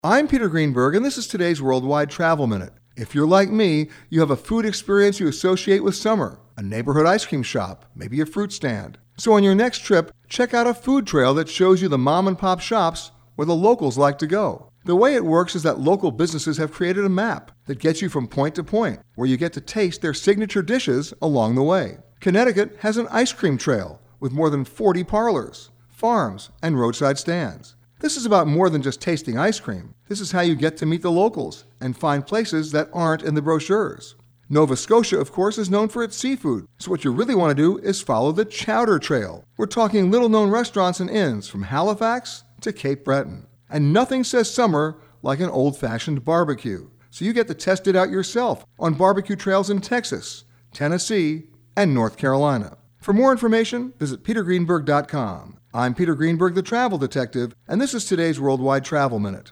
I'm Peter Greenberg, and this is today's Worldwide Travel Minute. If you're like me, you have a food experience you associate with summer, a neighborhood ice cream shop, maybe a fruit stand. So on your next trip, check out a food trail that shows you the mom and pop shops where the locals like to go. The way it works is that local businesses have created a map that gets you from point to point, where you get to taste their signature dishes along the way. Connecticut has an ice cream trail with more than 40 parlors, farms, and roadside stands. This is about more than just tasting ice cream. This is how you get to meet the locals and find places that aren't in the brochures. Nova Scotia, of course, is known for its seafood, so what you really want to do is follow the Chowder Trail. We're talking little-known restaurants and inns from Halifax to Cape Breton. And nothing says summer like an old-fashioned barbecue. So you get to test it out yourself on barbecue trails in Texas, Tennessee, and North Carolina. For more information, visit petergreenberg.com. I'm Peter Greenberg, the Travel Detective, and this is today's Worldwide Travel Minute.